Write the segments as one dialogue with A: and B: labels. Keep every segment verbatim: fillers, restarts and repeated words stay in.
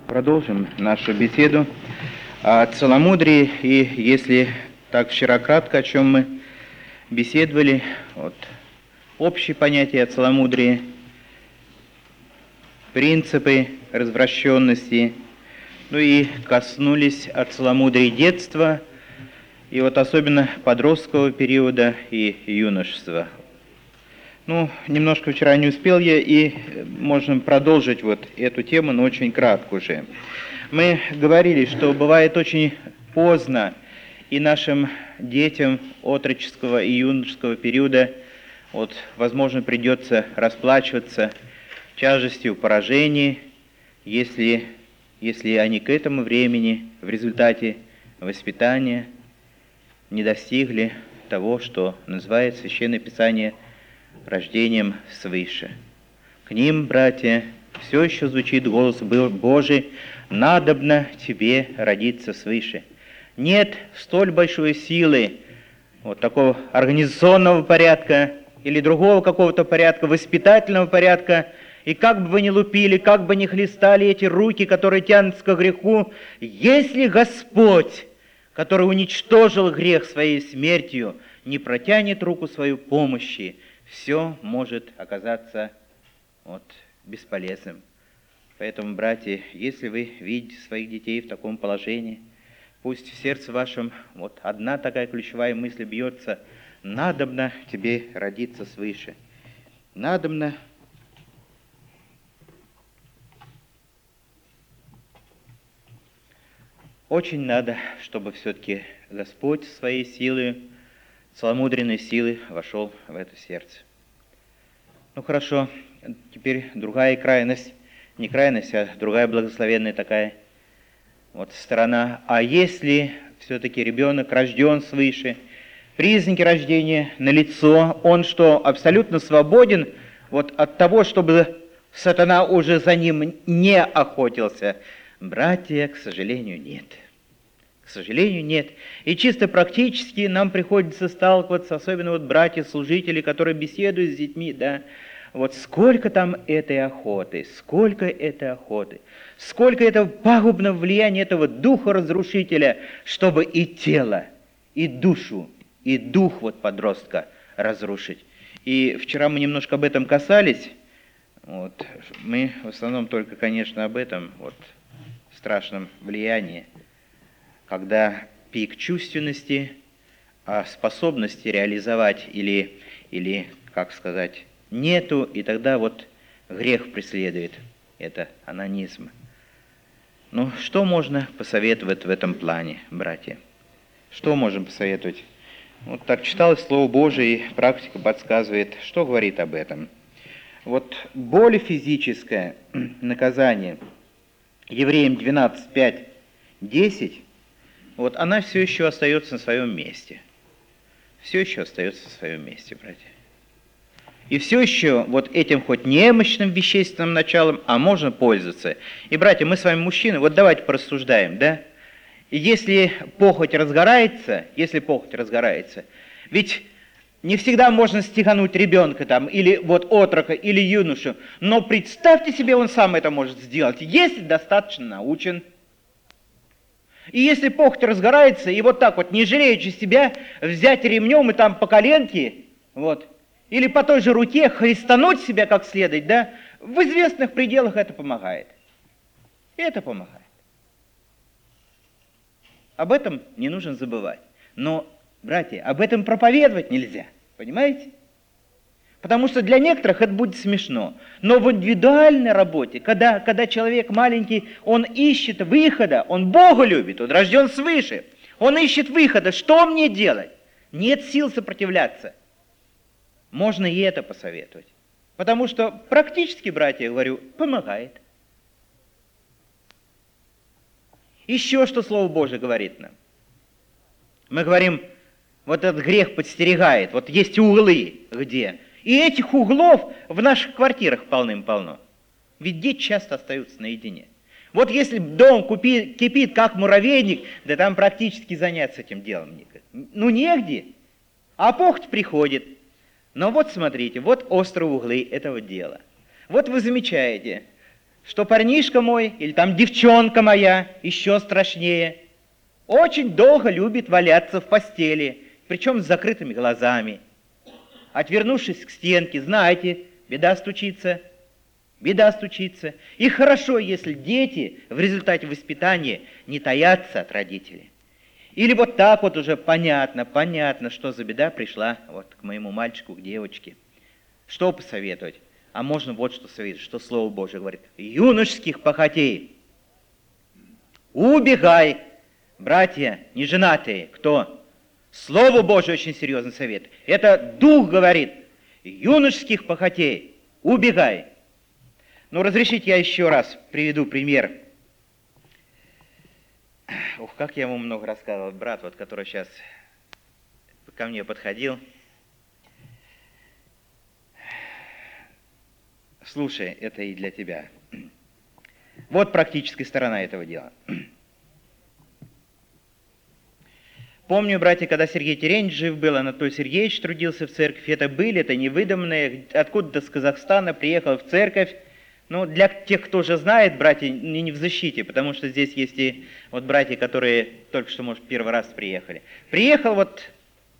A: Продолжим нашу беседу о целомудрии, и если так вчера кратко, о чем мы беседовали, вот, общие понятия о целомудрии, принципы развращенности, ну и коснулись о целомудрии детства, и вот особенно подросткового периода и юношества. Ну, немножко вчера не успел я, и можно продолжить вот эту тему, но очень кратко уже. Мы говорили, что бывает очень поздно и нашим детям отроческого и юношеского периода, вот, возможно, придется расплачиваться тяжестью поражений, если, если они к этому времени в результате воспитания не достигли того, что называет Священное Писание рождением свыше. К ним, братья, все еще звучит голос Божий: «Надобно тебе родиться свыше». Нет столь большой силы, вот такого организационного порядка или другого какого-то порядка, воспитательного порядка, и как бы вы ни лупили, как бы ни хлестали эти руки, которые тянутся к греху, если Господь, который уничтожил грех своей смертью, не протянет руку свою помощи, все может оказаться вот, бесполезным. Поэтому, братья, если вы видите своих детей в таком положении, пусть в сердце вашем вот одна такая ключевая мысль бьется: надобно тебе родиться свыше. Надобно очень надо, чтобы все-таки Господь своей силой, целомудренной силы вошел в это сердце. Ну хорошо, теперь другая крайность, не крайность, а другая благословенная такая вот сторона. А если все-таки ребенок рожден свыше, признаки рождения налицо, он что, абсолютно свободен вот от того, чтобы сатана уже за ним не охотился? Братья, к сожалению, нет. К сожалению, нет. И чисто практически нам приходится сталкиваться, особенно вот братья-служители, которые беседуют с детьми, да, вот сколько там этой охоты, сколько этой охоты, сколько этого пагубного влияния этого духа разрушителя, чтобы и тело, и душу, и дух вот подростка разрушить. И вчера мы немножко об этом касались, вот, мы в основном только, конечно, об этом, вот, страшном влиянии, когда пик чувственности, а способности реализовать или, или, как сказать, нету, и тогда вот грех преследует, это онанизм. Ну, что можно посоветовать в этом плане, братья? Что можем посоветовать? Вот так читалось Слово Божие, и практика подсказывает, что говорит об этом. Вот более физическое наказание, Евреям двенадцать, пять, десять, вот она все еще остается на своем месте. Все еще остается на своем месте, братья. И все еще вот этим хоть немощным вещественным началом, а можно пользоваться. И, братья, мы с вами мужчины, вот давайте порассуждаем, да? И если похоть разгорается, если похоть разгорается, ведь не всегда можно стихануть ребенка там, или вот отрока, или юношу, но представьте себе, он сам это может сделать, если достаточно научен. И если похоть разгорается, и вот так вот, не жалеючи себя, взять ремнем и там по коленке, вот, или по той же руке христануть себя как следует, да, в известных пределах это помогает. Это помогает. Об этом не нужно забывать. Но, братья, об этом проповедовать нельзя, понимаете? Потому что для некоторых это будет смешно. Но в индивидуальной работе, когда, когда человек маленький, он ищет выхода, он Бога любит, он рожден свыше, он ищет выхода, что мне делать? Нет сил сопротивляться. Можно и это посоветовать. Потому что практически, братья, я говорю, помогает. Еще что Слово Божие говорит нам. Мы говорим, вот этот грех подстерегает, вот есть углы где. И этих углов в наших квартирах полным-полно. Ведь дети часто остаются наедине. Вот если дом купи, кипит, как муравейник, да там практически заняться этим делом никак. Ну, негде. А похоть приходит. Но вот смотрите, вот острые углы этого дела. Вот вы замечаете, что парнишка мой или там девчонка моя, еще страшнее, очень долго любит валяться в постели, причем с закрытыми глазами. Отвернувшись к стенке, знаете, беда стучится, беда стучится. И хорошо, если дети в результате воспитания не таятся от родителей. Или вот так вот уже понятно, понятно, что за беда пришла вот к моему мальчику, к девочке. Что посоветовать? А можно вот что советовать, что Слово Божие говорит. Юношеских похотей. Убегай, братья, неженатые, кто? Слово Божие очень серьезный совет. Это Дух говорит. Юношеских похотей. Убегай. Ну, разрешите я еще раз приведу пример. Ух, как я ему много рассказывал. Брат, вот, который сейчас ко мне подходил. Слушай, это и для тебя. Вот практическая сторона этого дела. Помню, братья, когда Сергей Терентьевич жив был, Анатолий Сергеевич трудился в церкви. Это были, это не выдуманные. Откуда-то с Казахстана приехал в церковь. Ну, для тех, кто уже знает, братья, не, не в защите, потому что здесь есть и вот братья, которые только что, может, первый раз приехали. Приехал вот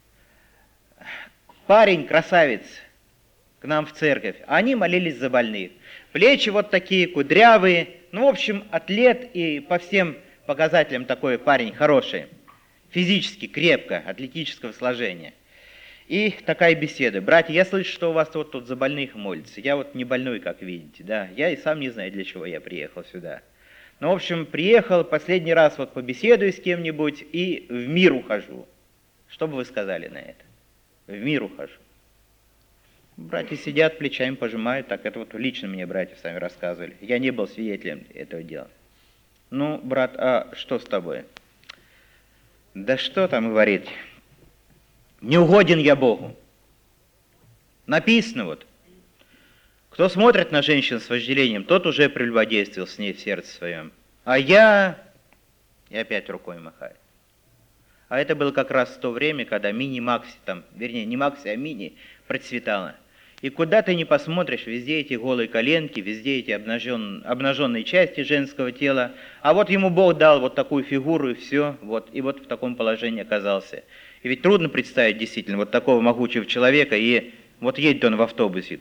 A: парень, красавец, к нам в церковь. Они молились за больных. Плечи вот такие, кудрявые. Ну, в общем, атлет и по всем показателям такой парень хороший. Физически крепко, атлетического сложения. И такая беседа. Братья, я слышу, что у вас вот тут за больных молятся. Я вот не больной, как видите, да. Я и сам не знаю, для чего я приехал сюда. Ну, в общем, приехал последний раз вот побеседую с кем-нибудь и в мир ухожу. Что бы вы сказали на это? В мир ухожу. Братья сидят, плечами пожимают. Так, это вот лично мне братья сами рассказывали. Я не был свидетелем этого дела. Ну, брат, а что с тобой? Да что там говорить? Не угоден я Богу. Написано вот. Кто смотрит на женщину с вожделением, тот уже прелюбодействовал с ней в сердце своем. А я... И опять рукой махает. А это было как раз в то время, когда мини-макси, там, вернее, не макси, а мини процветала. И куда ты не посмотришь, везде эти голые коленки, везде эти обнажен, обнаженные части женского тела. А вот ему Бог дал вот такую фигуру, и все, вот, и вот в таком положении оказался. И ведь трудно представить действительно вот такого могучего человека, и вот едет он в автобусе.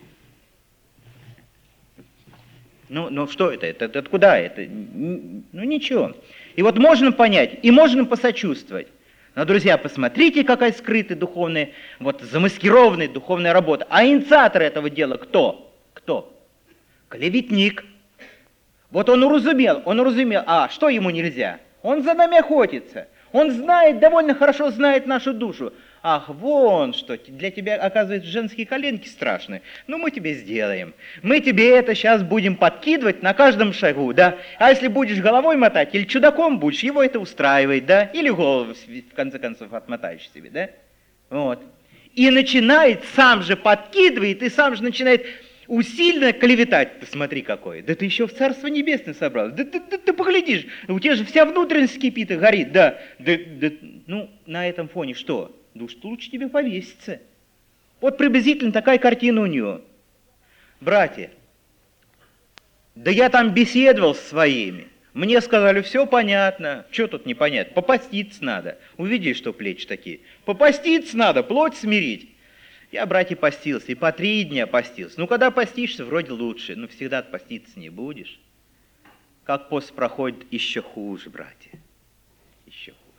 A: Ну, ну что это? Это, это откуда это? Ну ничего. И вот можно понять, и можно посочувствовать. Но, друзья, посмотрите, какая скрытая духовная, вот замаскированная духовная работа. А инициатор этого дела кто? Кто? Клеветник. Вот он уразумел, он уразумел, а что ему нельзя? Он за нами охотится. Он знает, довольно хорошо знает нашу душу. Ах, вон что, для тебя, оказывается, женские коленки страшны. Ну, мы тебе сделаем. Мы тебе это сейчас будем подкидывать на каждом шагу, да? А если будешь головой мотать или чудаком будешь, его это устраивает, да? Или голову, в конце концов, отмотаешь себе, да? Вот. И начинает, сам же подкидывает, и сам же начинает усиленно клеветать. Ты смотри какой. Да ты еще в Царство Небесное собрался. Да ты, ты, ты поглядишь, у тебя же вся внутренность кипит и горит, да? Да, да. Ну, на этом фоне что? Ну, что лучше тебе повеситься. Вот приблизительно такая картина у него. Братья, да я там беседовал с своими. Мне сказали, все понятно. Что тут непонятно? Попаститься надо. Увидишь, что плечи такие. Попаститься надо, плоть смирить. Я, братья, постился, и по три дня постился. Ну, когда постишься, вроде лучше, но всегда поститься не будешь. Как пост проходит, еще хуже, братья. Еще хуже.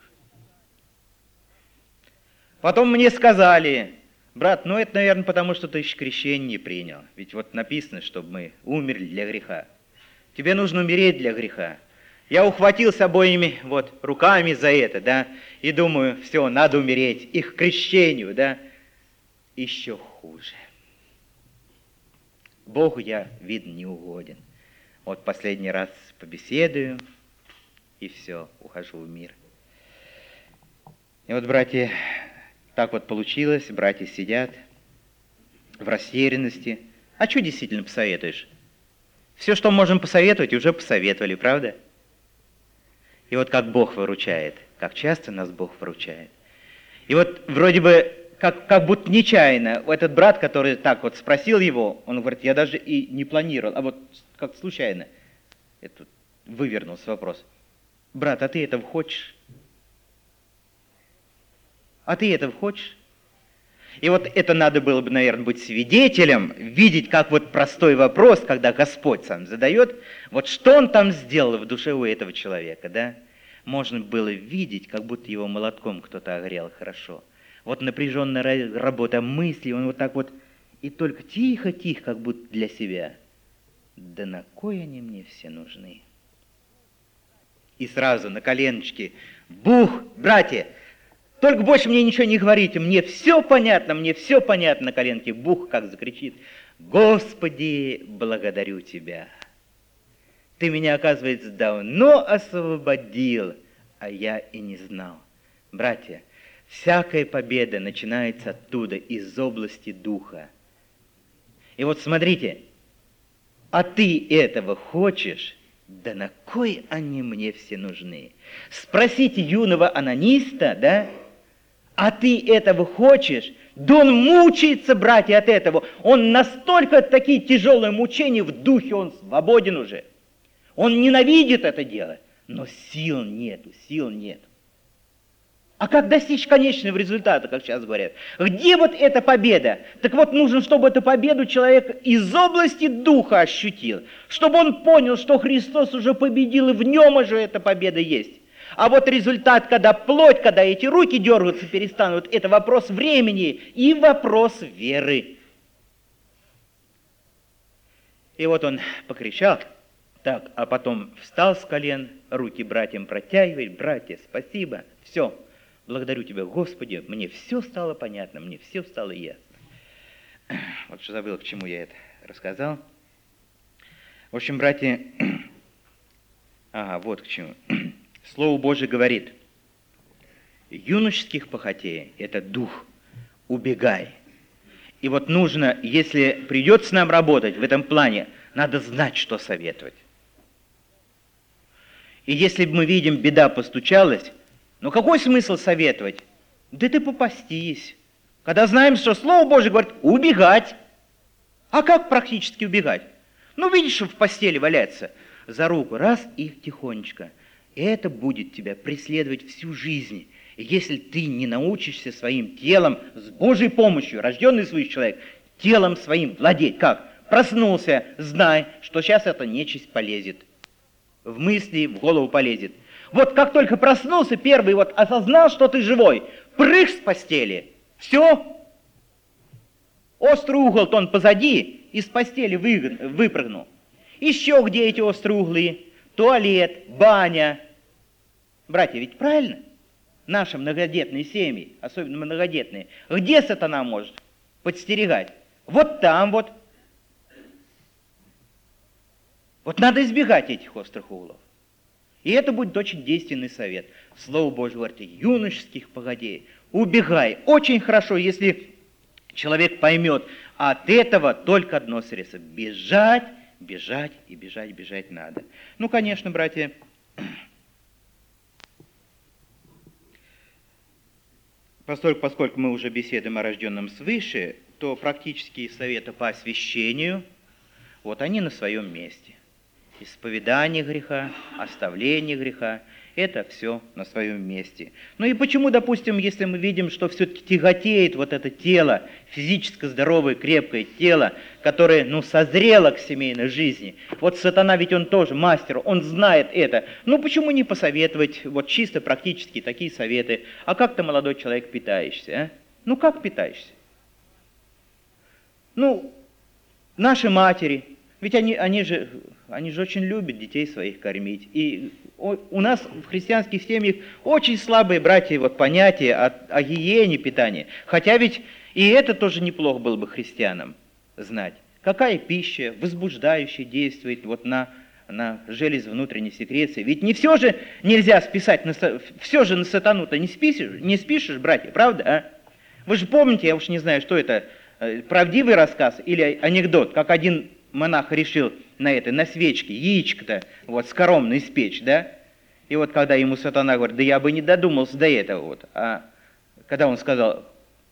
A: Потом мне сказали, брат, ну это, наверное, потому что ты еще крещение не принял. Ведь вот написано, чтобы мы умерли для греха. Тебе нужно умереть для греха. Я ухватился обоими вот руками за это, да, и думаю, все, надо умереть. Их крещению, да. Еще хуже. Богу я, видно, не угоден. Вот последний раз побеседую, и все, ухожу в мир. И вот, братья, так вот получилось, братья сидят в растерянности. А что действительно посоветуешь? Все, что можем посоветовать, уже посоветовали, правда? И вот как Бог выручает, как часто нас Бог выручает. И вот вроде бы Как, как будто нечаянно, этот брат, который так вот спросил его, он говорит, я даже и не планировал, а вот как случайно. это вывернулся вопрос. Брат, а ты этого хочешь? А ты этого хочешь? И вот это надо было бы, наверное, быть свидетелем, видеть, как вот простой вопрос, когда Господь сам задает, вот что он там сделал в душе у этого человека, да? Можно было видеть, как будто его молотком кто-то огрел хорошо. Вот напряженная работа мысли, он вот так вот, и только тихо-тихо, как будто для себя. Да на кой они мне все нужны? И сразу на коленочки, бух, братья, только больше мне ничего не говорите, мне все понятно, мне все понятно на коленке. Бух как закричит, Господи, благодарю Тебя. Ты меня, оказывается, давно освободил, а я и не знал. Братья, всякая победа начинается оттуда, из области духа. И вот смотрите, а ты этого хочешь? Да на кой они мне все нужны? Спросите юного анониста, да? А ты этого хочешь? Да он мучается, братья, от этого. Он настолько такие тяжелые мучения в духе, он свободен уже. Он ненавидит это дело, но сил нету, сил нет. А как достичь конечного результата, как сейчас говорят? Где вот эта победа? Так вот, нужно, чтобы эту победу человек из области духа ощутил, чтобы он понял, что Христос уже победил, и в нем уже эта победа есть. А вот результат, когда плоть, когда эти руки дергаться перестанут, это вопрос времени и вопрос веры. И вот он покричал, так, а потом встал с колен, руки братьям протягивает, братья, спасибо, все. Благодарю Тебя, Господи, мне все стало понятно, мне все стало ясно. Вот что забыл, к чему я это рассказал. В общем, братья, ага, вот к чему. Слово Божие говорит, юношеских похотей – это дух, убегай. И вот нужно, если придется нам работать в этом плане, надо знать, что советовать. И если мы видим, беда постучалась, ну какой смысл советовать? Да ты попастись. Когда знаем, что Слово Божие говорит убегать. А как практически убегать? Ну видишь, что в постели валяется, за руку раз и тихонечко. Это будет тебя преследовать всю жизнь. И если ты не научишься своим телом, с Божьей помощью, рожденный свой человек, телом своим владеть. Как? Проснулся, знай, что сейчас эта нечисть полезет. В мысли, в голову полезет. Вот как только проснулся, первый вот осознал, что ты живой, прыг с постели, все, острый угол-то он позади, из постели вы, выпрыгнул. Еще где эти острые углы? Туалет, баня. Братья, ведь правильно? Наши многодетные семьи, особенно многодетные, где сатана может подстерегать? Вот там вот. Вот надо избегать этих острых углов. И это будет очень действенный совет. Слово Божье говорит, юношеских погодей, убегай. Очень хорошо, если человек поймет, а от этого только одно средство. Бежать, бежать и бежать, бежать надо. Ну, конечно, братья, поскольку, поскольку мы уже беседуем о рожденном свыше, то практические советы по освящению, вот они на своем месте. Исповедание греха, оставление греха, это все на своем месте. Ну и почему, допустим, если мы видим, что все-таки тяготеет вот это тело, физически здоровое, крепкое тело, которое, ну, созрело к семейной жизни. Вот сатана, ведь он тоже мастер, он знает это. Ну почему не посоветовать вот чисто практически такие советы? А как ты, молодой человек, питаешься? А? Ну как питаешься? Ну, наши матери, ведь они, они же... Они же очень любят детей своих кормить. И у нас в христианских семьях очень слабые, братья, вот понятия о, о гигиене питания. Хотя ведь и это тоже неплохо было бы христианам знать. Какая пища возбуждающая действует вот на, на железы внутренней секреции. Ведь не все же нельзя списать, на, все же на сатану-то не спишешь, не спишешь, братья, правда? А? Вы же помните, я уж не знаю, что это, правдивый рассказ или анекдот, как один монах решил на это, на свечке, яичко-то вот скоромно испечь, да? И вот когда ему сатана говорит, да я бы не додумался до этого вот, а когда он сказал,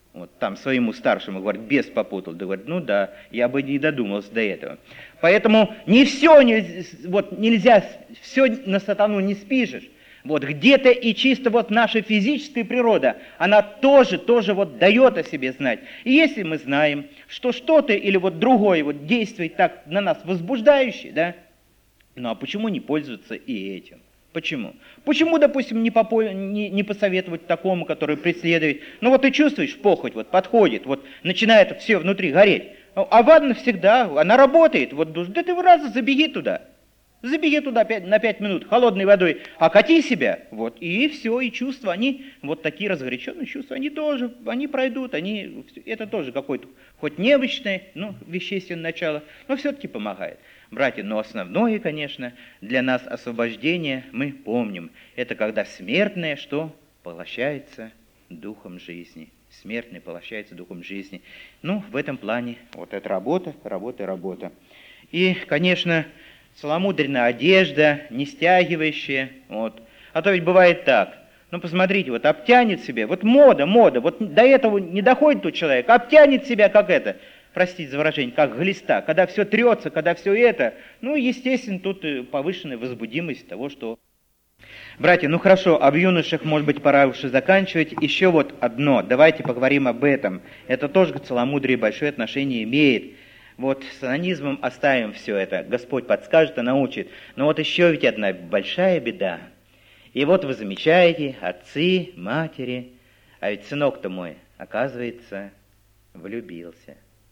A: Вот там своему старшему говорит, бес попутал. Да говорит, ну да, я бы не додумался до этого. Поэтому не все, не, вот нельзя, все на сатану не спишешь. Вот где-то и чисто вот наша физическая природа, она тоже, тоже вот дает о себе знать. И если мы знаем, что что-то или вот другое вот действует так на нас возбуждающе, да, ну а почему не пользоваться и этим? Почему? Почему, допустим, не, попо... не, не посоветовать такому, который преследует? Ну вот ты чувствуешь, похоть вот подходит, вот начинает все внутри гореть. А ванна всегда, она работает. Вот, да ты в раз забеги туда. Забеги туда на пять минут холодной водой, окати себя, вот, и все, и чувства, они, вот такие разгоряченные чувства, они тоже, они пройдут, они, это тоже какое-то, хоть необычное, ну, вещественное начало, но все-таки помогает. Братья, но основное, конечно, для нас освобождение, мы помним, это когда смертное, что поглощается духом жизни. Смертное поглощается духом жизни. Ну, в этом плане вот эта работа, работа, работа. И, конечно, целомудренная одежда, не стягивающая, вот. А то ведь бывает так. Ну, посмотрите, вот обтянет себе, вот мода, мода, вот до этого не доходит тут человек, обтянет себя как это, простите за выражение, как глиста, когда все трется, когда все это, ну, естественно, тут повышенная возбудимость того, что... Братья, ну хорошо, об юношах, может быть, пора уж и заканчивать. Еще вот одно, давайте поговорим об этом. Это тоже к целомудрию большое отношение имеет. Вот с анонизмом оставим все это, Господь подскажет и научит. Но вот еще ведь одна большая беда. И вот вы замечаете, отцы, матери, а ведь сынок-то мой, оказывается, влюбился.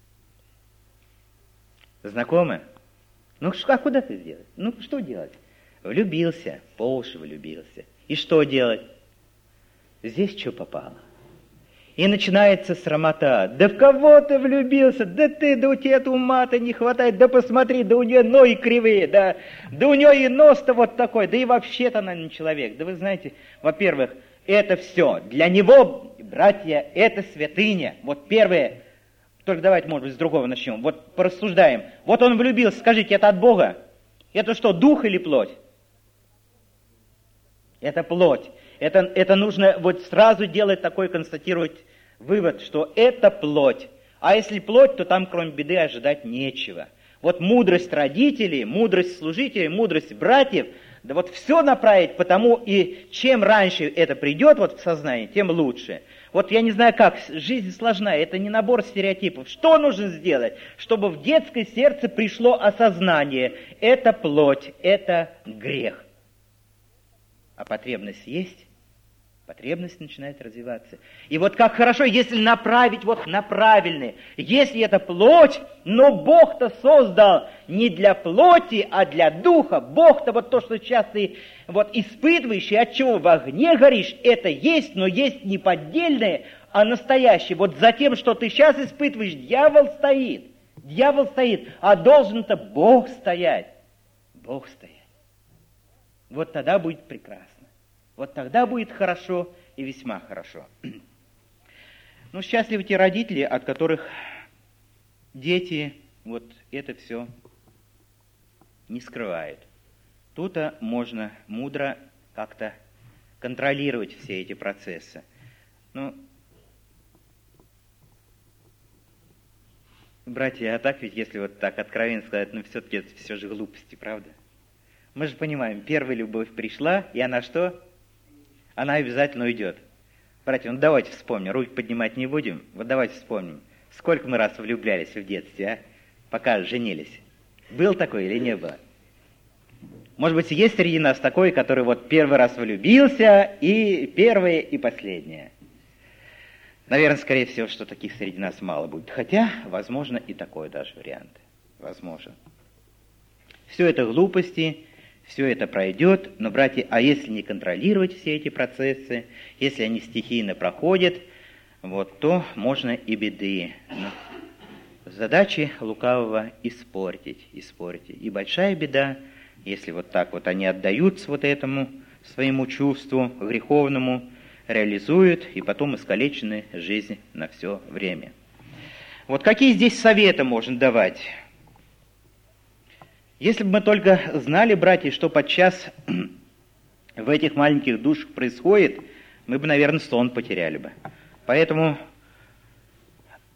A: Знакомы? Ну, а куда ты сделать? Ну, что делать? Влюбился, по уши влюбился. И что делать? Здесь что попало? И начинается срамота. Да в кого ты влюбился? Да ты, да у тебя ума-то не хватает. Да посмотри, да у нее ноги кривые, да, да у нее и нос-то вот такой. Да и вообще-то она не человек. Да вы знаете, во-первых, это все. Для него, братья, это святыня. Вот первое. Только давайте, может быть, с другого начнем. Вот порассуждаем. Вот он влюбился, скажите, это от Бога? Это что, дух или плоть? Это плоть. Это, это нужно вот сразу делать такой, констатировать вывод, что это плоть. А если плоть, то там кроме беды ожидать нечего. Вот мудрость родителей, мудрость служителей, мудрость братьев, да вот все направить, потому и чем раньше это придет вот в сознание, тем лучше. Вот я не знаю как, жизнь сложная, это не набор стереотипов. Что нужно сделать, чтобы в детское сердце пришло осознание? Это плоть, это грех. А потребность есть, потребность начинает развиваться. И вот как хорошо, если направить вот на правильное. Если это плоть, но Бог-то создал не для плоти, а для духа. Бог-то вот то, что сейчас ты вот испытываешь, и от чего в огне горишь, это есть, но есть не поддельное, а настоящее. Вот за тем, что ты сейчас испытываешь, дьявол стоит. Дьявол стоит, а должен-то Бог стоять. Бог стоять. Вот тогда будет прекрасно. Вот тогда будет хорошо и весьма хорошо. Ну, счастливы те родители, от которых дети вот это все не скрывают. Тут-то можно мудро как-то контролировать все эти процессы. Ну, братья, а так ведь, если вот так откровенно сказать, ну, все-таки это все же глупости, правда? Мы же понимаем, первая любовь пришла, и она что? Она обязательно уйдет. Братья, ну давайте вспомним, руки поднимать не будем, вот давайте вспомним, сколько мы раз влюблялись в детстве, а? Пока женились. Был такой или не было? Может быть, есть среди нас такой, который вот первый раз влюбился, и первое, и последнее. Наверное, скорее всего, что таких среди нас мало будет. Хотя, возможно, и такой даже вариант. Возможно. Все это глупости. Все это пройдет, но, братья, а если не контролировать все эти процессы, если они стихийно проходят, вот, то можно и беды. Задачи лукавого испортить, испортить. И большая беда, если вот так вот они отдаются вот этому своему чувству греховному, реализуют, и потом искалечены жизнь на все время. Вот какие здесь советы можно давать? Если бы мы только знали, братья, что подчас в этих маленьких душах происходит, мы бы, наверное, сон потеряли бы. Поэтому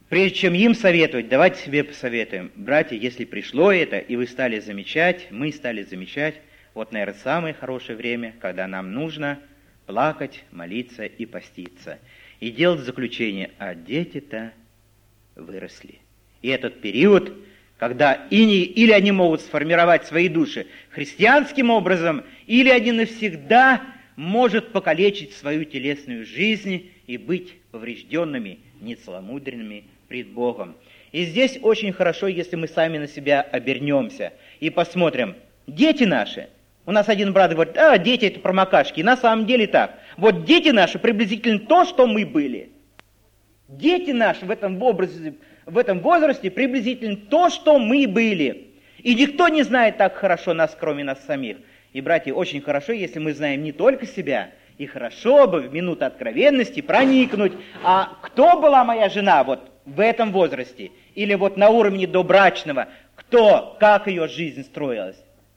A: Прежде чем им советовать, давайте себе посоветуем. Братья, если пришло это, и вы стали замечать, мы стали замечать, вот, наверное, самое хорошее время, когда нам нужно плакать, молиться и поститься. И делать заключение, а дети-то выросли. И этот период, когда или, или они могут сформировать свои души христианским образом, или они навсегда могут покалечить свою телесную жизнь и быть поврежденными, нецеломудренными пред Богом. И здесь очень хорошо, если мы сами на себя обернемся и посмотрим. Дети наши, у нас один брат говорит, а, дети это промокашки. И на самом деле так. Вот дети наши приблизительно то, что мы были. Дети наши в этом, образе, в этом возрасте приблизительно то, что мы были. И никто не знает так хорошо нас, кроме нас самих. И, братья, очень хорошо, если мы знаем не только себя, и хорошо бы в минуту откровенности проникнуть, а кто была моя жена вот в этом возрасте, или вот на уровне добрачного, кто, как ее жизнь строилась.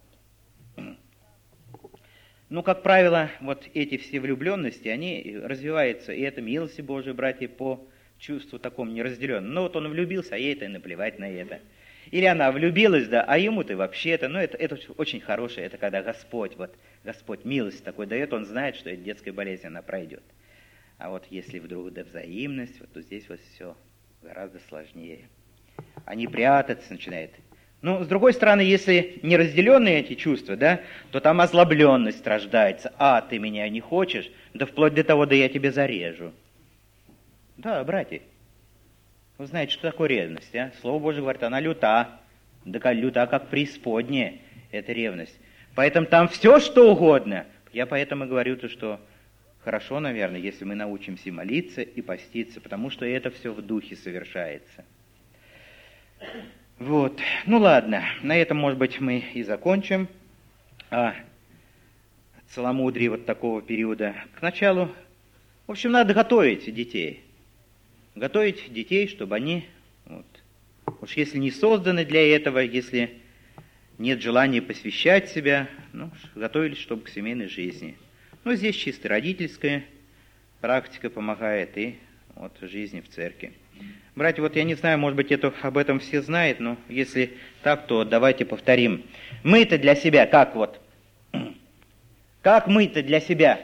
A: Ну, как правило, вот эти все влюбленности, они развиваются, и это милости Божией, братья, по чувству такому неразделенному. Ну, вот он влюбился, а ей-то наплевать на это. Или она влюбилась, да, а ему-то вообще-то, ну, это, это очень хорошее, это когда Господь, вот, Господь милость такой дает, он знает, что эта детская болезнь, она пройдет. А вот если вдруг да взаимность, вот, то здесь вот все гораздо сложнее. Они прятаться начинают. Ну, с другой стороны, если не разделенные эти чувства, да, то там озлобленность рождается. А, ты меня не хочешь? Да вплоть до того, да я тебя зарежу. Да, братья, вы знаете, что такое ревность, а? Слово Божие говорит, она люта. Да люта, как преисподняя, это ревность. Поэтому там все, что угодно. Я поэтому говорю, то, что хорошо, наверное, если мы научимся молиться и поститься, потому что это все в духе совершается. Вот, ну ладно, на этом, может быть, мы и закончим. А целомудрие вот такого периода к началу. В общем, надо готовить детей. Готовить детей, чтобы они, вот, уж если не созданы для этого, если нет желания посвящать себя, ну, готовились, чтобы к семейной жизни. Ну, здесь чисто родительская практика помогает и вот жизни в церкви. Братья, вот я не знаю, может быть, это, об этом все знают, но если так, то давайте повторим. Мы-то для себя, как вот? Как мы-то для себя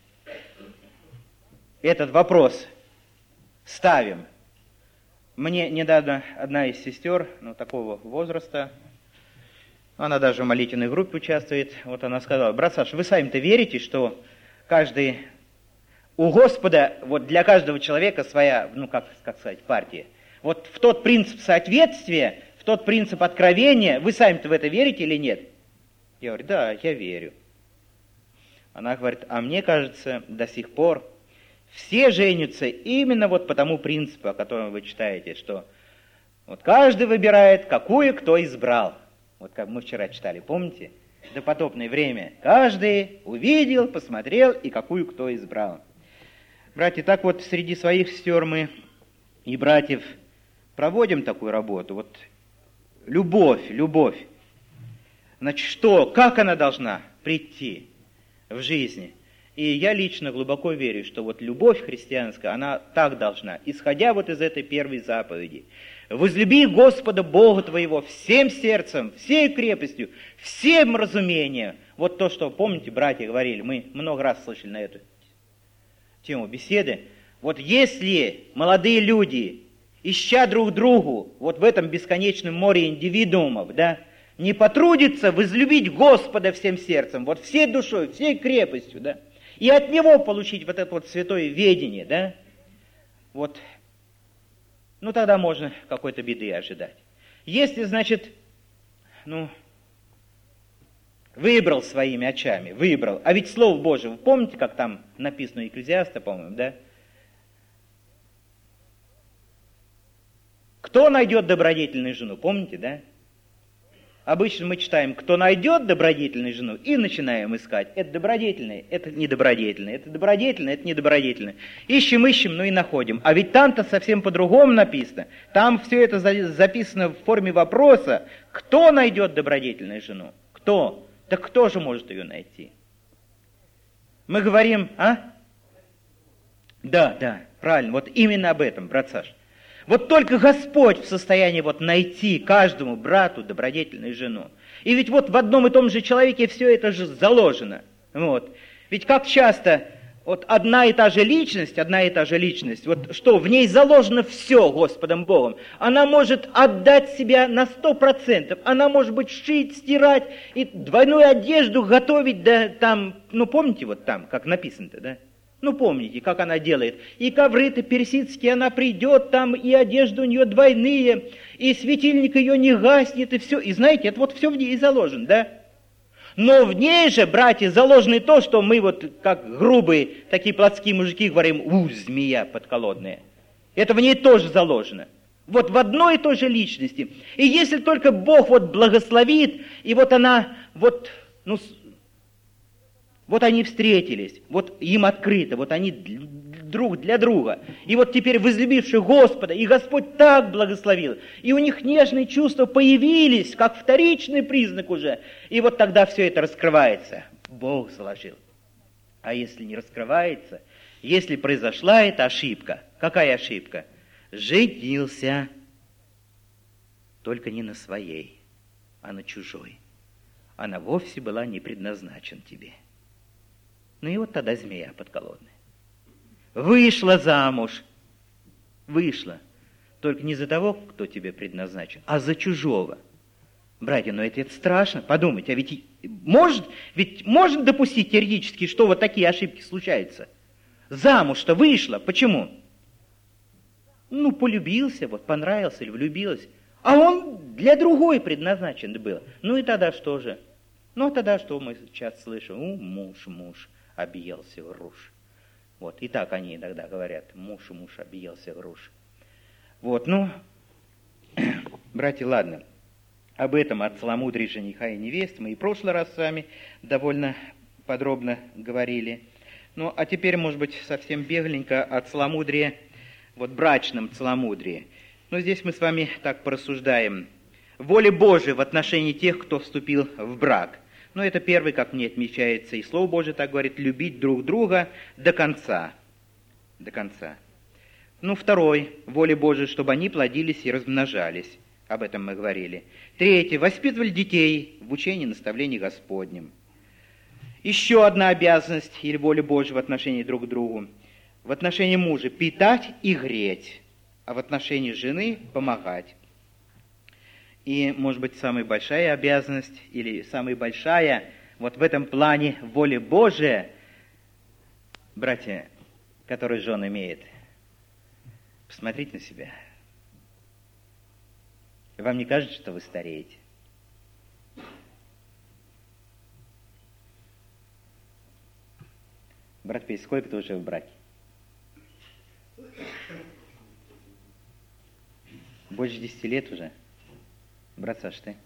A: этот вопрос ставим? Мне недавно одна из сестер, ну, такого возраста, она даже в молитвенной группе участвует, вот она сказала, брат Саша, вы сами-то верите, что каждый... У Господа, вот для каждого человека своя, ну, как, как сказать, партия. Вот в тот принцип соответствия, в тот принцип откровения, вы сами-то в это верите или нет? Я говорю, да, я верю. Она говорит, а мне кажется, до сих пор все женятся именно вот по тому принципу, о котором вы читаете, что вот каждый выбирает, какую кто избрал. Вот как мы вчера читали, помните? Допотопное время. Каждый увидел, посмотрел и какую кто избрал. Братья, так вот среди своих сестер мы и братьев проводим такую работу. Вот любовь, любовь. Значит, что, как она должна прийти в жизни? И я лично глубоко верю, что вот любовь христианская, она так должна, исходя вот из этой первой заповеди. Возлюби Господа Бога твоего всем сердцем, всей крепостью, всем разумением. Вот то, что, помните, братья говорили, мы много раз слышали на эту тему беседы. Вот если молодые люди, ища друг другу, вот в этом бесконечном море индивидуумов, да, не потрудятся возлюбить Господа всем сердцем, вот всей душой, всей крепостью, да, и от Него получить вот это вот святое ведение, да, вот, ну тогда можно какой-то беды ожидать. Если, значит, ну, выбрал своими очами, выбрал, а ведь Слово Божие, вы помните, как там написано у Екклезиаста, по-моему, да? Кто найдет добродетельную жену, помните, да? Обычно мы читаем, кто найдет добродетельную жену, и начинаем искать. Это добродетельное, это недобродетельное, это добродетельное, это недобродетельное. Ищем, ищем, ну и находим. А ведь там-то совсем по-другому написано. Там все это записано в форме вопроса, кто найдет добродетельную жену? Кто? Так кто же может ее найти? Мы говорим, а? Да, да, правильно, вот именно об этом, брат Саш. Вот только Господь в состоянии вот найти каждому брату добродетельную жену. И ведь вот в одном и том же человеке все это же заложено. Вот. Ведь как часто вот одна и та же личность, одна и та же личность, вот что, в ней заложено все Господом Богом. Она может отдать себя на сто процентов, она может быть шить, стирать, и двойную одежду готовить, да там, ну помните вот там, как написано-то, да? Ну, помните, как она делает. И ковры-то персидские, она придет там, и одежды у нее двойные, и светильник ее не гаснет, и все. И знаете, это вот все в ней заложено, да? Но в ней же, братья, заложено то, что мы вот, как грубые, такие плотские мужики, говорим, у, змея подколодная. Это в ней тоже заложено. Вот в одной и той же личности. И если только Бог вот благословит, и вот она, вот, ну, вот они встретились, вот им открыто, вот они друг для друга. И вот теперь возлюбившие Господа, и Господь так благословил, и у них нежные чувства появились, как вторичный признак уже. И вот тогда все это раскрывается. Бог заложил. А если не раскрывается, если произошла эта ошибка, какая ошибка? Женился, только не на своей, а на чужой. Она вовсе была не предназначена тебе. Ну и вот тогда змея подколодная. Вышла замуж. Вышла. Только не за того, кто тебе предназначен, а за чужого. Братья, ну это, это страшно. Подумайте, а ведь может, ведь можно допустить теоретически, что вот такие ошибки случаются? Замуж-то вышла. Почему? Ну, полюбился, вот понравился или влюбилась. А он для другой предназначен был. Ну и тогда что же? Ну, тогда что мы сейчас слышим? У, муж, муж объелся груш. Вот, и так они иногда говорят, муж, муж объелся груш. Вот, ну, братья, ладно, об этом, от целомудрия жениха и невесты, мы и в прошлый раз с вами довольно подробно говорили. Ну, а теперь, может быть, совсем бегленько о целомудрии, вот брачном целомудрии. Но здесь мы с вами так порассуждаем. Воля Божия в отношении тех, кто вступил в брак. Но это первый, как мне отмечается, и Слово Божие так говорит, любить друг друга до конца. До конца. Ну, второй, воля Божия, чтобы они плодились и размножались. Об этом мы говорили. Третье, воспитывали детей в учении и наставлении Господнем. Еще одна обязанность или воля Божия в отношении друг к другу. В отношении мужа питать и греть, а в отношении жены помогать. И, может быть, самая большая обязанность, или самая большая, вот в этом плане воля Божия, братья, которые жен имеет, посмотрите на себя. Вам не кажется, что вы стареете? Брат Петя, сколько ты уже в браке? Больше десяти лет уже? Брат Саш, ты?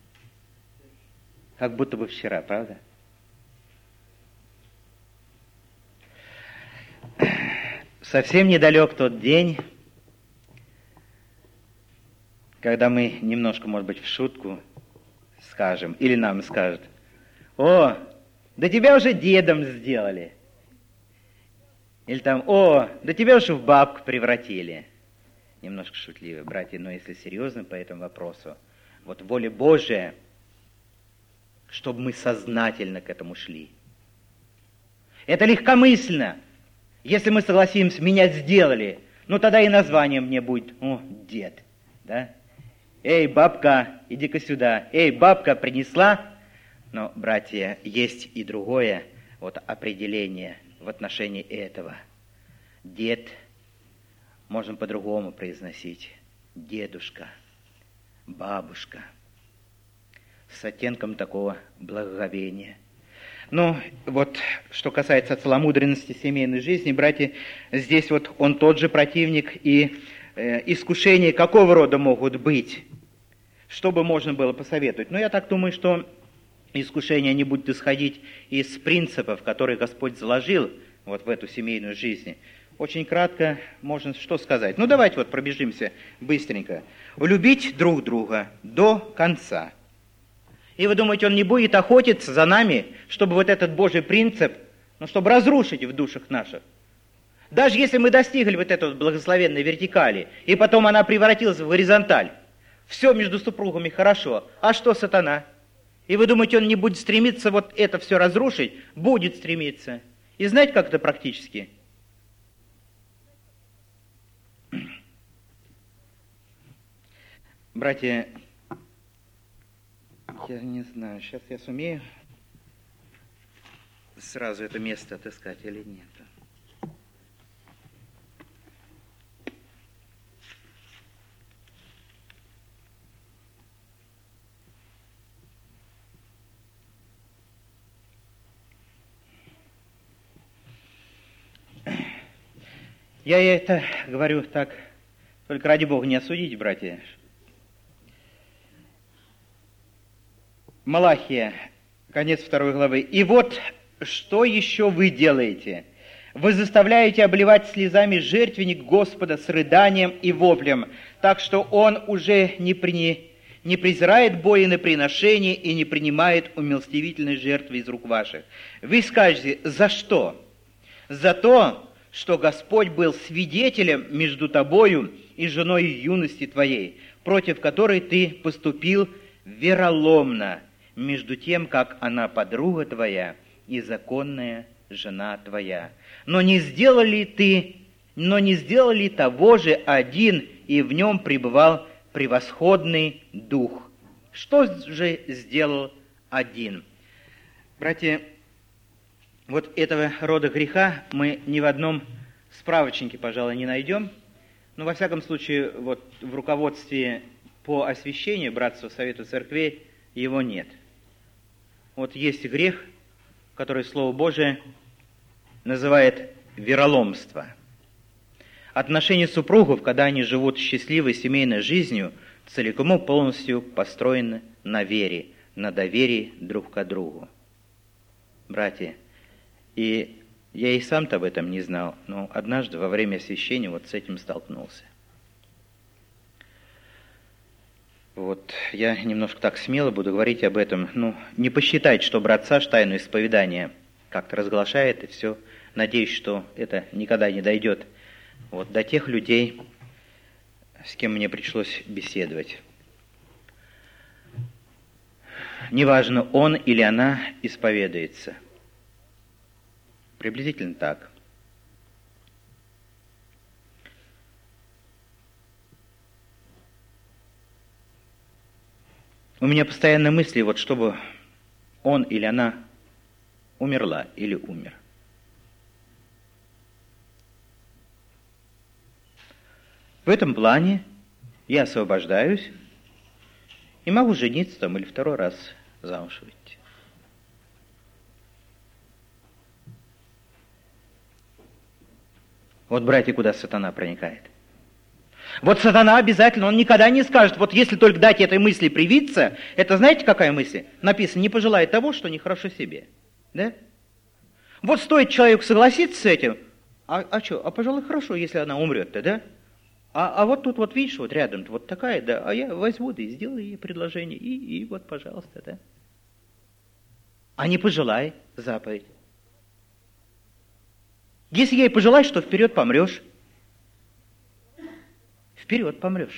A: Как будто бы вчера, правда? Совсем недалек тот день, когда мы немножко, может быть, в шутку скажем, или нам скажут, «О, да тебя уже дедом сделали!» Или там, «О, да тебя уже в бабку превратили!» Немножко шутливо, братья, но если серьезно по этому вопросу, вот воля Божия, чтобы мы сознательно к этому шли. Это легкомысленно. Если мы согласимся, меня сделали, ну тогда и название мне будет, о, дед, да? Эй, бабка, иди-ка сюда. Эй, бабка, принесла? Но, братья, есть и другое вот определение в отношении этого. Дед можно по-другому произносить. Дедушка, бабушка. С оттенком такого благоговения. Ну, вот, что касается целомудренности семейной жизни, братья, здесь вот он тот же противник, и э, искушения какого рода могут быть, чтобы можно было посоветовать. Но я так думаю, что искушения не будут исходить из принципов, которые Господь заложил вот в эту семейную жизнь. Очень кратко можно что сказать. Ну, давайте вот пробежимся быстренько. Любить друг друга до конца. И вы думаете, он не будет охотиться за нами, чтобы вот этот Божий принцип, ну, чтобы разрушить в душах наших? Даже если мы достигли вот этой вот благословенной вертикали, и потом она превратилась в горизонталь, все между супругами хорошо, а что сатана? И вы думаете, он не будет стремиться вот это все разрушить? Будет стремиться. И знаете, как это практически? Братья, я не знаю, сейчас я сумею сразу это место отыскать или нет. Я это говорю так, только ради Бога не осудите, братья. Малахия, конец второй главы. «И вот что еще вы делаете? Вы заставляете обливать слезами жертвенник Господа с рыданием и воплем, так что Он уже не, при... не презирает боиноприношения и не принимает умилостивительной жертвы из рук ваших. Вы скажете, за что? За то, что Господь был свидетелем между тобою и женой юности твоей, против которой ты поступил вероломно, между тем, как она подруга твоя и законная жена твоя. Но не сделали ты, но не сделали того же один, и в нем пребывал превосходный дух. Что же сделал один?» Братья, вот этого рода греха мы ни в одном справочнике, пожалуй, не найдем. Но, во всяком случае, вот в руководстве по освящению Братства Совета Церквей его нет. Вот есть грех, который Слово Божие называет вероломство. Отношения супругов, когда они живут счастливой семейной жизнью, целиком и полностью построены на вере, на доверии друг к другу. Братья, и я и сам-то об этом не знал, но однажды во время освящения вот с этим столкнулся. Вот я немножко так смело буду говорить об этом. Ну, не посчитайте, что брат Саш тайну исповедания как-то разглашает, и все. Надеюсь, что это никогда не дойдет вот до тех людей, с кем мне пришлось беседовать. Неважно, он или она исповедуется. Приблизительно так. У меня постоянно мысли, вот чтобы он или она умерла или умер. В этом плане я освобождаюсь и могу жениться там или второй раз замуж выйти. Вот, братья, куда сатана проникает. Вот сатана обязательно, он никогда не скажет, вот если только дать этой мысли привиться, это знаете, какая мысль? Написано, не пожелай того, что нехорошо себе. Да? Вот стоит человеку согласиться с этим, а, а что, а пожалуй, хорошо, если она умрет-то, да? А, а вот тут вот, видишь, вот рядом вот такая, да, а я возьму, да и сделаю ей предложение, и, и вот, пожалуйста, да. А не пожелай заповедь. Если ей пожелаешь, что вперед помрешь. Вперед помрешь.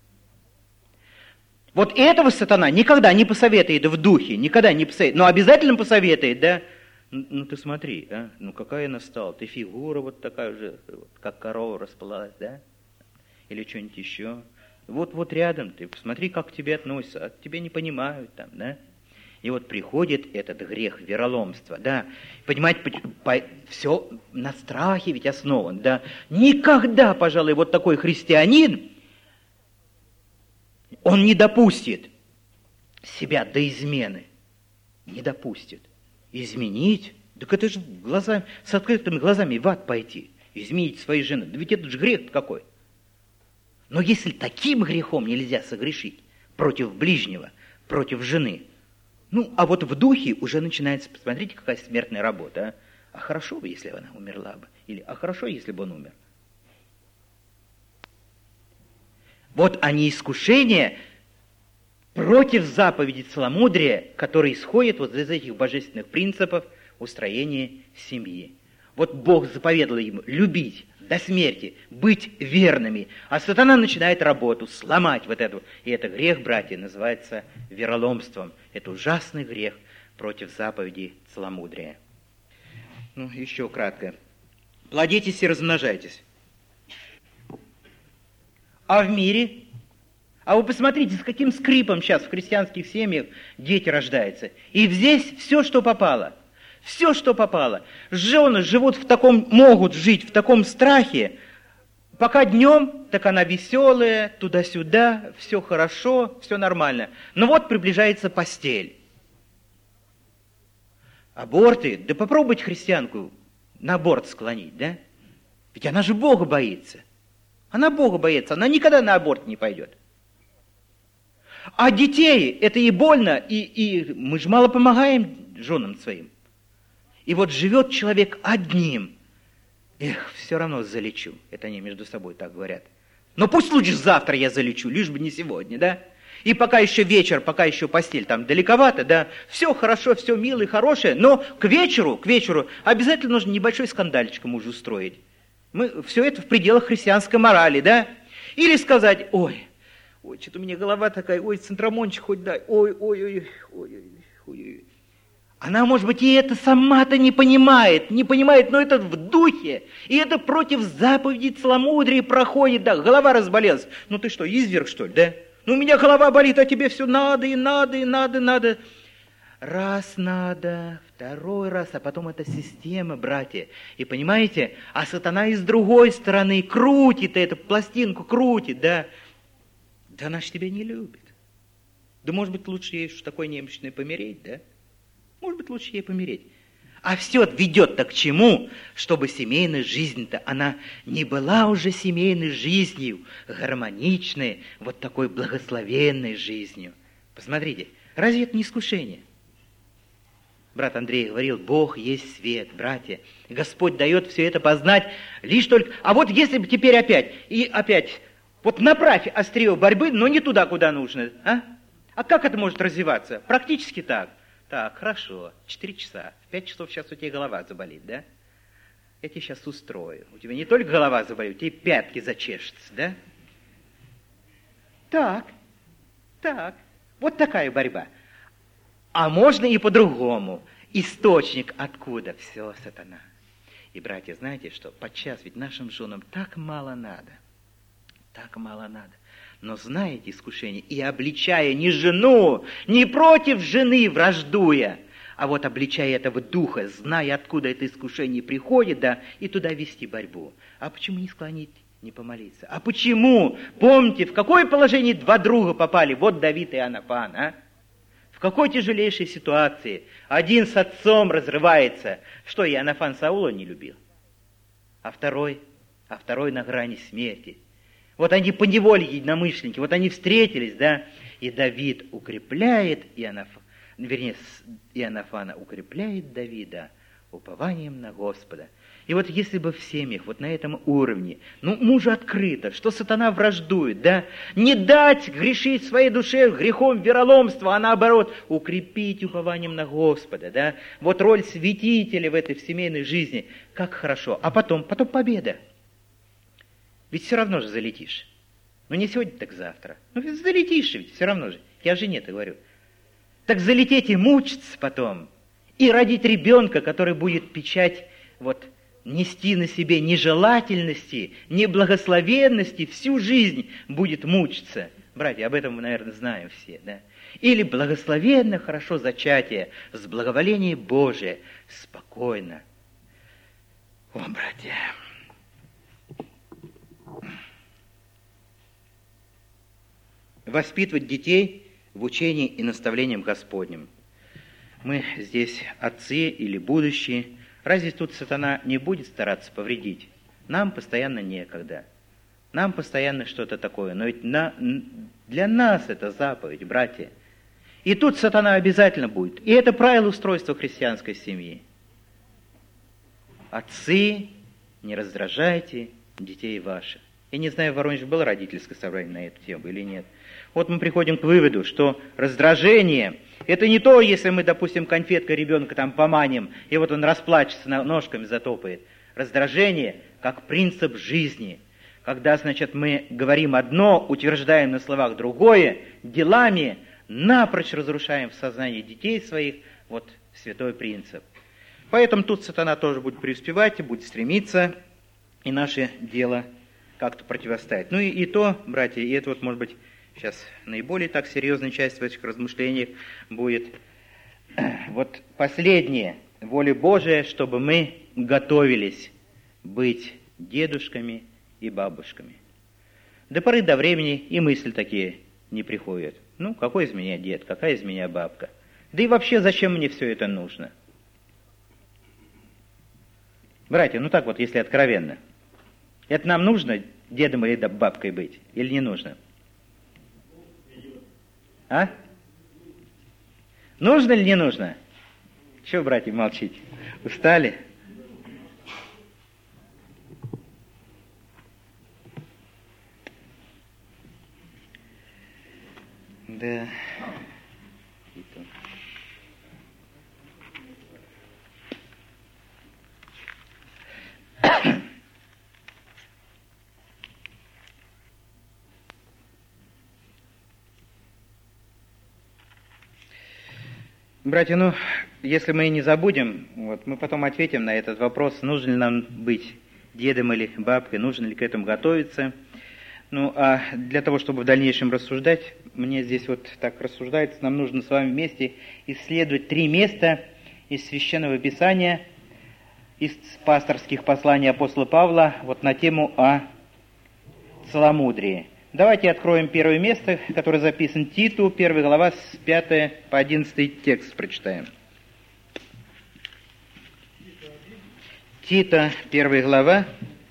A: Вот этого сатана никогда не посоветует в духе, никогда не посоветует, но обязательно посоветует, да? Ну, ну ты смотри, а? Ну какая она стала, ты фигура вот такая уже, вот, как корова расплылась, да? Или что-нибудь еще. Вот-вот рядом ты, посмотри, как к тебе относятся, а тебя не понимают там, да? И вот приходит этот грех вероломства, да, понимаете, по, по, все на страхе ведь основан, да. Никогда, пожалуй, вот такой христианин, он не допустит себя до измены, не допустит. Изменить, так это же глазами, с открытыми глазами в ад пойти, изменить своей жены, да ведь это же грех какой. Но если таким грехом нельзя согрешить против ближнего, против жены, ну, а вот в духе уже начинается, посмотрите, какая смертная работа, а? А хорошо бы, если бы она умерла бы, или а хорошо, если бы он умер. Вот они искушения против заповеди целомудрия, которые исходят вот из этих божественных принципов устроения семьи. Вот Бог заповедал им любить до смерти, быть верными. А сатана начинает работу, сломать вот эту. И это грех, братья, называется вероломством. Это ужасный грех против заповеди целомудрия. Ну, еще кратко. Плодитесь и размножайтесь. А в мире? А вы посмотрите, с каким скрипом сейчас в христианских семьях дети рождаются. И здесь все, что попало. Все, что попало. Жены живут в таком, могут жить в таком страхе. Пока днем, так она веселая, туда-сюда, все хорошо, все нормально. Но вот приближается постель. Аборты, да попробуйте христианку на аборт склонить, да? Ведь она же Бога боится. Она Бога боится, она никогда на аборт не пойдет. А детей, это и больно, и, и мы же мало помогаем женам своим. И вот живет человек одним. Эх, все равно залечу. Это они между собой так говорят. Но пусть лучше завтра я залечу, лишь бы не сегодня, да? И пока еще вечер, пока еще постель там далековато, да, все хорошо, все милое, хорошее, но к вечеру, к вечеру обязательно нужно небольшой скандальчик мужу устроить. Мы, все это в пределах христианской морали, да? Или сказать, ой, ой, что-то у меня голова такая, ой, центромончик хоть дай, ой, ой, ой, ой, ой, ой. Она, может быть, и это сама-то не понимает, не понимает, но это в духе, и это против заповеди целомудрия проходит, да, голова разболелась. Ну ты что, изверг, что ли, да? Ну у меня голова болит, а тебе все надо, и надо, и надо, и надо. Раз надо, второй раз, а потом это система, братья. И понимаете, а сатана и с другой стороны крутит эту пластинку, крутит, да. Да она ж тебя не любит. Да может быть, лучше ей уж такой немощной помереть, да? Может быть, лучше ей помереть. А все ведет-то к чему? Чтобы семейная жизнь-то, она не была уже семейной жизнью, гармоничной, вот такой благословенной жизнью. Посмотрите, разве это не искушение? Брат Андрей говорил, Бог есть свет, братья. Господь дает все это познать лишь только... А вот если бы теперь опять, и опять, вот направь острие борьбы, но не туда, куда нужно, а? А как это может развиваться? Практически так. Так, хорошо, четыре часа, в пять часов сейчас у тебя голова заболит, да? Я тебе сейчас устрою. У тебя не только голова заболит, у тебя пятки зачешутся, да? Так, так, вот такая борьба. А можно и по-другому. Источник откуда? Все, сатана. И, братья, знаете что? Подчас ведь нашим женам так мало надо. Так мало надо. Но знаете искушение, и обличая не жену, не против жены враждуя, а вот обличая этого духа, зная, откуда это искушение приходит, да, и туда вести борьбу. А почему не склонить, не помолиться? А почему? Помните, в какое положение два друга попали? Вот Давид и Иоаннафан, а? В какой тяжелейшей ситуации? Один с отцом разрывается. Что, Иоаннафан Саула не любил? А второй? А второй на грани смерти. Вот они поневоле единомышленники, вот они встретились, да, и Давид укрепляет Иоаннафана, вернее, Иоаннафана укрепляет Давида упованием на Господа. И вот если бы в семьях, вот на этом уровне, ну, мужу открыто, что сатана враждует, да, не дать грешить своей душе грехом вероломства, а наоборот, укрепить упованием на Господа, да, вот роль святителя в этой в семейной жизни, как хорошо, а потом, потом победа. Ведь все равно же залетишь. Ну, не сегодня, так завтра. Ну, ведь залетишь ведь, все равно же. Я жене-то говорю. Так залететь и мучиться потом. И родить ребенка, который будет печать, вот, нести на себе нежелательности, неблагословенности, всю жизнь будет мучиться. Братья, об этом мы, наверное, знаем все, да? Или благословенно, хорошо зачатие, с благоволения Божия, спокойно. О, братья! Воспитывать детей в учении и наставлением Господним. Мы здесь отцы или будущие. Разве тут сатана не будет стараться повредить? Нам постоянно некогда. Нам постоянно что-то такое. Но ведь на, для нас это заповедь, братья. И тут сатана обязательно будет. И это правило устройства христианской семьи. Отцы, не раздражайте детей ваших. Я не знаю, в Воронеже было родительское собрание на эту тему или нет. Вот мы приходим к выводу, что раздражение Это не то, если мы, допустим, конфеткой ребенка там поманим, и вот он расплачется, ножками затопает. Раздражение как принцип жизни. Когда, значит, мы говорим одно, утверждаем на словах другое, делами напрочь разрушаем в сознании детей своих вот святой принцип. Поэтому тут сатана тоже будет преуспевать, будет стремиться, и наше дело как-то противостоять. Ну и, и то, братья, и это вот, может быть, сейчас наиболее так серьезная часть в этих размышлениях будет. Вот последнее, воля Божия, чтобы мы готовились быть дедушками и бабушками. До поры до времени и мысли такие не приходят. Ну, какой из меня дед, какая из меня бабка? Да и вообще, зачем мне все это нужно? Братья, ну так вот, если откровенно. Это нам нужно дедом или бабкой быть? Или не нужно? А? Нужно или не нужно? Чего, братья, молчите? Устали? Да. Братья, ну, если мы не забудем, вот, мы потом ответим на этот вопрос, нужно ли нам быть дедом или бабкой, нужно ли к этому готовиться. Ну, а для того, чтобы в дальнейшем рассуждать, мне здесь вот так рассуждается, нам нужно с вами вместе исследовать три места из Священного Писания, из пасторских посланий апостола Павла, вот на тему о целомудрии. Давайте откроем первое место, которое записано Титу, первая глава, с пятого по одиннадцатый текст прочитаем. Тита, первая глава,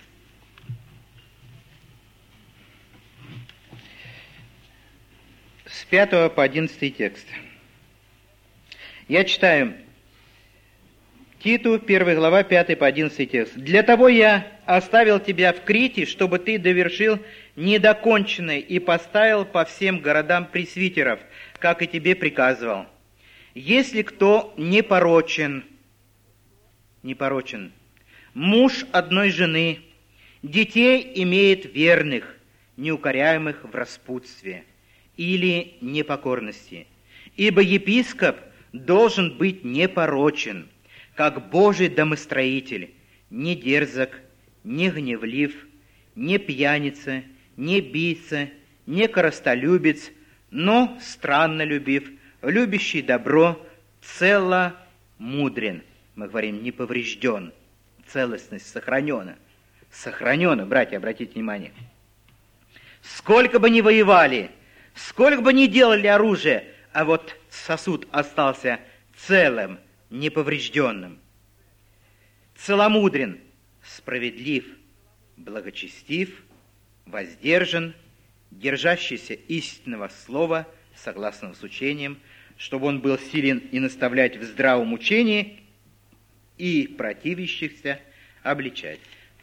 A: с пятого по одиннадцатый текст. Я читаю. Титу, первая глава, пятый по одиннадцатый текст. «Для того я оставил тебя в Крите, чтобы ты довершил недоконченное и поставил по всем городам пресвитеров, как и тебе приказывал. Если кто непорочен, непорочен, муж одной жены, детей имеет верных, неукоряемых в распутстве или непокорности, ибо епископ должен быть непорочен, как Божий домостроитель, не дерзок, не гневлив, не пьяница, не бийца, не коростолюбец, но страннолюбив, любящий добро, целомудрен». Мы говорим, не поврежден, целостность сохранена. Сохранена, братья, обратите внимание. Сколько бы ни воевали, сколько бы ни делали оружие, а вот сосуд остался целым, неповрежденным. Целомудрен, справедлив, благочестив, воздержан, держащийся истинного слова, согласно с учением, чтобы он был силен и наставлять в здравом учении, и противящихся обличать.